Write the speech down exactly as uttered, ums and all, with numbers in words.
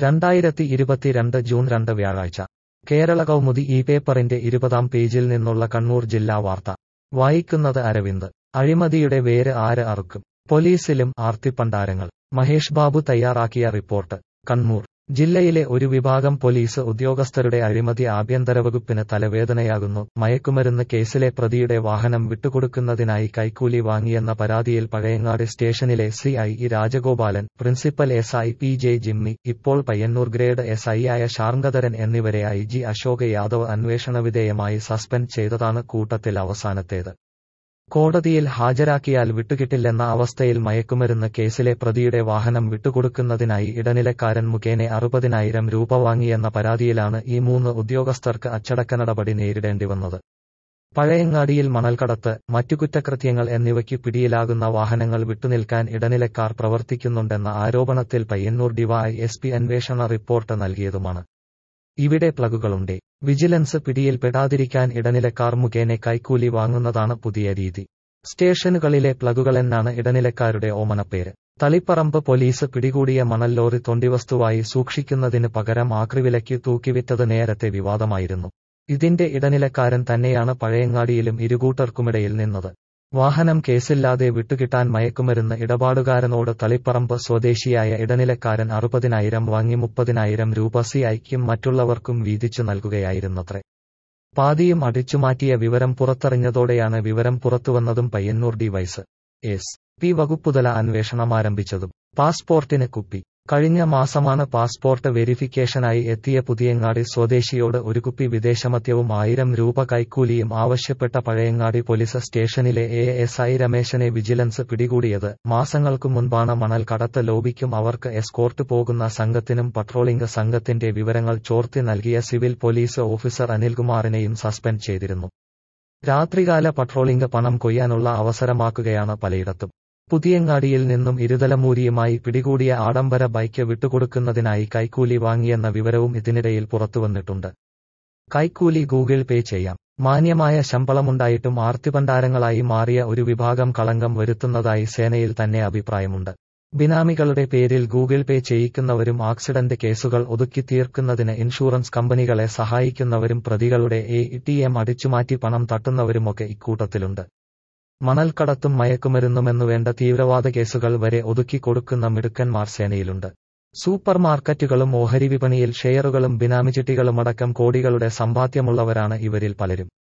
രണ്ടായിരത്തി ഇരുപത്തിരണ്ട് ജൂൺ രണ്ട് വ്യാഴാഴ്ച കേരള കൗമുദി ഈ പേപ്പറിന്റെ ഇരുപതാം പേജിൽ നിന്നുള്ള കണ്ണൂർ ജില്ലാ വാർത്ത വായിക്കുന്നത് അരവിന്ദ്. അഴിമതിയുടെ വേര് ആര് അറുക്കും? പോലീസിലും ആർത്തിപ്പണ്ടാരങ്ങൾ. മഹേഷ് ബാബു തയ്യാറാക്കിയ റിപ്പോർട്ട്. കണ്ണൂർ ജില്ലയിലെ ഒരു വിഭാഗം പോലീസ് ഉദ്യോഗസ്ഥരുടെ അഴിമതി ആഭ്യന്തര വകുപ്പിന് തലവേദനയാകുന്നു. മയക്കുമരുന്ന് കേസിലെ പ്രതിയുടെ വാഹനം വിട്ടുകൊടുക്കുന്നതിനായി കൈക്കൂലി വാങ്ങിയെന്ന പരാതിയിൽ പഴയങ്ങാടി സ്റ്റേഷനിലെ C I E Rajagopalan, principal S I P J Jimmy, ഇപ്പോൾ പയ്യന്നൂർ ഗ്രേഡ് എസ് ഐ ആയ ശാർങ്കധരൻ എന്നിവരെ ഐ ജി അശോക് യാദവ് അന്വേഷണവിധേയമായി സസ്പെൻഡ് ചെയ്തതാണ് കൂട്ടത്തിൽ അവസാനത്തേത്. കോടതിയിൽ ഹാജരാക്കിയാൽ വിട്ടുകിട്ടില്ലെന്ന അവസ്ഥയിൽ മയക്കുമരുന്ന് കേസിലെ പ്രതിയുടെ വാഹനം വിട്ടുകൊടുക്കുന്നതിനായി ഇടനിലക്കാരൻ മുഖേന അറുപതിനായിരം രൂപ വാങ്ങിയെന്ന പരാതിയിലാണ് ഈ മൂന്ന് ഉദ്യോഗസ്ഥർക്ക് അച്ചടക്ക നടപടി നേരിടേണ്ടി വന്നത്. പഴയങ്ങാടിയിൽ മണൽക്കടത്ത്, മറ്റു കുറ്റകൃത്യങ്ങൾ എന്നിവയ്ക്ക് പിടിയിലാകുന്ന വാഹനങ്ങൾ വിട്ടുനിൽക്കാൻ ഇടനിലക്കാർ പ്രവർത്തിക്കുന്നുണ്ടെന്ന ആരോപണത്തിൽ പയ്യന്നൂർ ഡിവൈ എസ് പി അന്വേഷണ റിപ്പോർട്ട് നൽകിയതുമാണ്. ഇവിടെ പ്ലഗുകളുണ്ട്. വിജിലൻസ് പിടിയിൽപ്പെടാതിരിക്കാൻ ഇടനിലക്കാർ മുഖേന കൈക്കൂലി വാങ്ങുന്നതാണ് പുതിയ രീതി. സ്റ്റേഷനുകളിലെ പ്ലഗുകളെന്നാണ് ഇടനിലക്കാരുടെ ഓമനപ്പേര്. തളിപ്പറമ്പ് പോലീസ് പിടികൂടിയ മണൽ ലോറി തൊണ്ടിവസ്തുവായി സൂക്ഷിക്കുന്നതിന് പകരം ആക്രിവിലയ്ക്ക് തൂക്കിവിറ്റത് നേരത്തെ വിവാദമായിരുന്നു. ഇതിന്റെ ഇടനിലക്കാരൻ തന്നെയാണ് പഴയങ്ങാടിയിലും ഇരുകൂട്ടർക്കുമിടയിൽ നിന്നത്. വാഹനം കേസില്ലാതെ വിട്ടുകിട്ടാൻ മയക്കുമരുന്ന് ഇടപാടുകാരനോട് തളിപ്പറമ്പ് സ്വദേശിയായ ഇടനിലക്കാരൻ അറുപതിനായിരം വാങ്ങി മുപ്പതിനായിരം രൂപ സി ഐക്കും മറ്റുള്ളവർക്കും വീതിച്ചു നൽകുകയായിരുന്നത്രേ. പാതിയും അടിച്ചുമാറ്റിയ വിവരം പുറത്തറിഞ്ഞതോടെയാണ് വിവരം പുറത്തുവന്നതും പയ്യന്നൂർ ഡിവൈസ് എസ് പി വകുപ്പുതല അന്വേഷണമാരംഭിച്ചതും. പാസ്പോർട്ടിന് കുപ്പി. കഴിഞ്ഞ മാസമാണ് പാസ്പോർട്ട് വെരിഫിക്കേഷനായി എത്തിയ പുതിയങ്ങാടി സ്വദേശിയോട് ഒരു കുപ്പി വിദേശമദ്യവും ആയിരം രൂപ കൈക്കൂലിയും ആവശ്യപ്പെട്ട പഴയങ്ങാടി പോലീസ് സ്റ്റേഷനിലെ എ എസ് ഐ രമേശനെ വിജിലൻസ് പിടികൂടിയത്. മാസങ്ങൾക്കു മുൻപാണ് മണൽ കടത്ത് ലോബിക്കും അവർക്ക് എസ്കോർട്ട് പോകുന്ന സംഘത്തിനും പട്രോളിംഗ് സംഘത്തിന്റെ വിവരങ്ങൾ ചോർത്തി നൽകിയ സിവിൽ പോലീസ് ഓഫീസർ അനിൽകുമാറിനെയും സസ്പെൻഡ് ചെയ്തിരുന്നു. രാത്രികാല പട്രോളിംഗ് പണം കൊയ്യാനുള്ള അവസരമാക്കുകയാണ് പലയിടത്തും. പുതിയങ്ങാടിയിൽ നിന്നും ഇരുതലമൂരിയുമായി പിടികൂടിയ ആഡംബര ബൈക്ക് വിട്ടുകൊടുക്കുന്നതിനായി കൈക്കൂലി വാങ്ങിയെന്ന വിവരവും ഇതിനിടയിൽ പുറത്തുവന്നിട്ടുണ്ട്. കൈക്കൂലി ഗൂഗിൾ പേ ചെയ്യാം. മാന്യമായ ശമ്പളമുണ്ടായിട്ടും ആർത്തിപണ്ടാരങ്ങളായി മാറിയ ഒരു വിഭാഗം കളങ്കം വരുത്തുന്നതായി സേനയിൽ തന്നെ അഭിപ്രായമുണ്ട്. ബിനാമികളുടെ പേരിൽ ഗൂഗിൾ പേ ചെയ്യിക്കുന്നവരും ആക്സിഡന്റ് കേസുകൾ ഒതുക്കി തീർക്കുന്നതിന് ഇൻഷുറൻസ് കമ്പനികളെ സഹായിക്കുന്നവരും പ്രതികളുടെ എ ടി എം അടിച്ചുമാറ്റി പണം തട്ടുന്നവരുമൊക്കെ ഇക്കൂട്ടത്തിലുണ്ട്. മണൽക്കടത്തും മയക്കുമരുന്നുമെന്നുവേണ്ട തീവ്രവാദ കേസുകൾ വരെ ഒതുക്കി കൊടുക്കുന്ന മിടുക്കന്മാർ സേനയിലുണ്ട്. സൂപ്പർ മാർക്കറ്റുകളും ഓഹരി വിപണിയിൽ ഷെയറുകളും ബിനാമി ചിട്ടികളുമടക്കം കോടികളുടെ സമ്പാദ്യമുള്ളവരാണ് ഇവരിൽ പലരും.